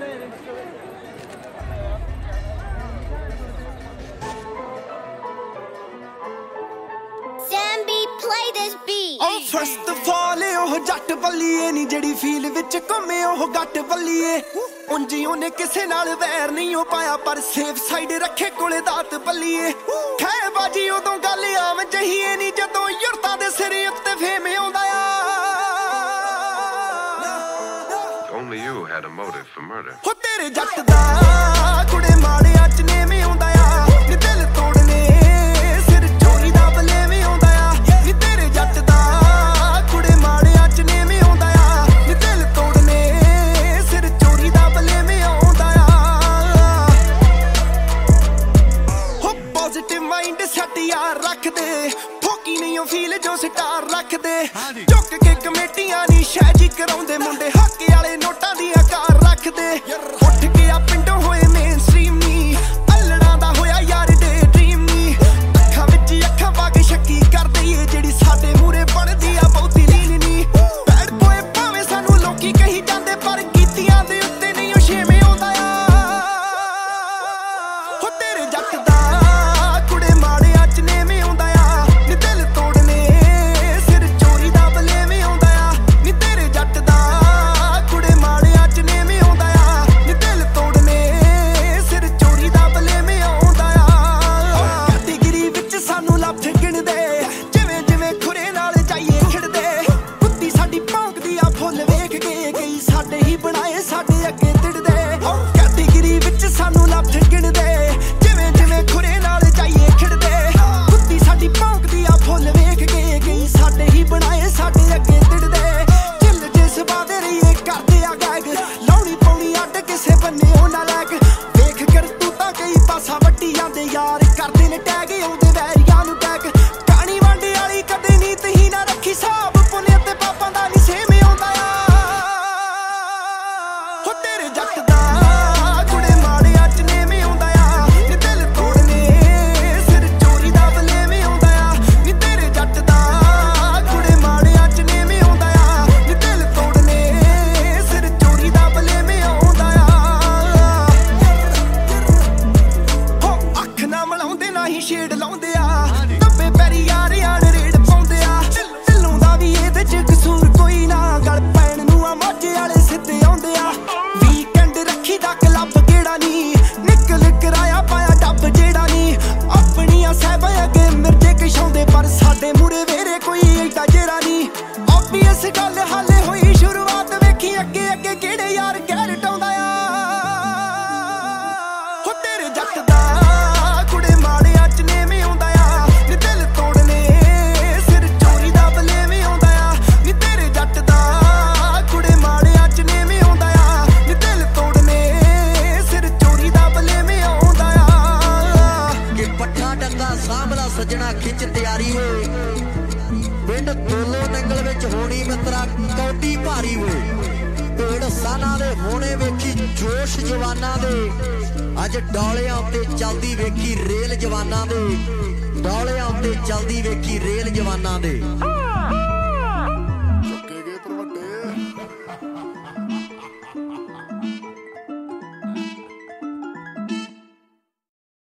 First of all oh जट बल्लीए नी जेड़ी फील विच घुमे ओह गट बल्लीए उंजी ओने किसे नाल वैर नहीं हो पाया पर सेफ साइड रखे कोले दात बल्लीए खै बाजी उदों गल आम जहीए नी जदों युरतां दे सिर उत्ते फेम आउंदा आ Only you had a motive for murder. हो तेरे जट दा कुड़े माड़ियां च नेम आउंदा आ नी दिल तोड़ने सिर चोरी दा बलेम आउंदा आ नी तेरे जट दा कुड़े माड़ियां च नेम आउंदा आ नी दिल तोड़ने सिर चोरी दा बलेम आउंदा आ हो पॉजिटिव माइंड सेट यार रख दे ठोकी नहीं ओ फील जो स्टार रख दे चुक के कमेटियां नी शैजी कराउंदे मुंडे हक वाले नोटां दी कार रख दे उठ के आ पिंडों होए मेन स्ट्रीम नी अल्लड़ां दा होया यार डे ड्रीम नी अखां विच अखां पा के शक्की कर दईए जेड़ी साडे मूरे बनदी आ बहुती लीन नी बैड बॉय भावें सानू लोकी कही जांदे पर कीतियां दे उत्ते नहीं ओ छेवें आउंदा आ हो तेरे जट दा कुड़े माड़ियां च नेम आउंदा आ नी दिल तोड़ने सिर चोरी दा बलेम आउंदा आ नी तेरे जट दा कुड़े माड़ियां च नेम आउंदा आ नी दिल तोड़ने सिर चोरी दा बलेम आउंदा आ कैटेगरी विच सानू लफ्ज गिणदे जिवें जिवें खुरे नाल जाइए खिड़दे कुत्ती साडी भौंकदी आ फुੱਲ ਵੇਖ के कई साडे ही बनाए साडे अगे तिड़दे कैटेगरी विच सानू लफ्ज गिणदे जिवें जिवें खुरे नाल जाइए खिड़दे कुत्ती साडी भौंकदी आ फुੱਲ ਵੇਖ के कई साडे ही बनाए साडे अगे तिड़दे चिल जिस बादे रहिए करदे आ गैग लाउणी पौणी अड्ड किसे बन्ने ओ ना लैग वेख कर तू तां कई पासा वट्टी जांदे यार करदे ने टैग आउंदे वैरियां नू टैग कहानी वांडे वाली कदे नी तही ना रखी साहब पुने ते पापां दा नी सेम आउंदा आ हो तेरे जट दा कुड़े माड़ियां च नेम आउंदा आ नी दिल तोड़ने सिर चोरी दा बलेम आउंदा आ नी तेरे जट दा कुड़े माड़ियां च नेम आउंदा आ नी दिल तोड़ने सिर चोरी दा बलेम आउंदा आ हो अख ना मलाउंदे ना ही शेड लाउंदे आ दब्बे पैरी यार यार रेड पाउंदे आ दिलों दा भी ਇਹਦੇ ਚ ਕਸੂਰ ਕੋਈ ਨਾ ਗਲ ਪੈਣ ਨੂੰ ਆ ਮਾਝੇ ਵਾਲੇ ਸਿੱਧੇ ਆਉਂਦੇ ਆ ਵੀਕਐਂਡ ਰੱਖੀ ਦਾ ਕਲੱਬ ਕਿਹੜਾ ਨਹੀਂ ਨਿਕਲ ਕਰਾਇਆ ਪਾਇਆ ਡੱਬ ਜਿਹੜਾ ਨਹੀਂ ਆਪਣੀਆਂ ਸਹਿਬਾਂ ਅੱਗੇ ਮਿਰਜੇ ਕਿਸ਼ਾਉਂਦੇ ਪਰ ਸਾਡੇ ਮੂਰੇ ਵੇਰੇ ਕੋਈ ਐਡਾ ਜਿਹੜਾ ਨਹੀਂ ਆਬਵੀਅਸ ਗੱਲ ਹਾਲੇ ਹੋਈ ਸ਼ੁਰੂਆਤ ਵੇਖੀ ਅੱਗੇ ਅੱਗੇ ਕਿਹੜੇ ਯਾਰ ਗੈਰ ਟਾਉਂਦਾ ਆ ਹੋ ਤੇਰੇ ਜੱਟ ਦਾ ਕੁੜੇ ਮਾੜਿਆਂ ਚ ਨੇਮ ਆਉਂਦਾ ਆ ਨੀ ਦਿਲ ਤੋੜਨੇ ਸਿਰ ਚੋਰੀ ਦਾ ਬਲੇਮ ਆਉਂਦਾ ਆ ਨੀ ਤੇਰੇ ਜੱਟ ਦਾ ਕੁੜੇ ਮਾੜਿਆਂ ਚ ਨੇਮ ਆਉਂਦਾ ਆ ਨੀ ਦਿਲ ਤੋੜਨੇ ਸਿਰ ਚੋਰੀ ਦਾ ਬਲੇਮ ਆਉਂਦਾ ਆ ਕਿ ਪੱਠਾ ਡੰਗਾ ਸਾਂਭਲਾ ਸੱਜਣਾ ਖਿੱਚ ਤਿਆਰੀ ਹੋਏ ਪਿੰਡ ਦੋਲੋ ਨੰਗਲ ਵਿੱਚ ਹੋਣੀ ਮਿੱਤਰਾ ਕੌਡੀ ਭਾਰੀ ਹੋਏ ਢੇੜ ਸਾਨਾਂ ਦੇ ਹੋਣੇ ਵੇਖੀ ਜੋਸ਼ ਜਵਾਨਾਂ ਦੇ ਅੱਜ ਡੌਲਿਆਂ ਉੱਤੇ ਚੱਲਦੀ ਵੇਖੀ ਰੇਲ ਜਵਾਨਾਂ ਦੇ ਡੌਲਿਆਂ ਉੱਤੇ ਚੱਲਦੀ ਵੇਖੀ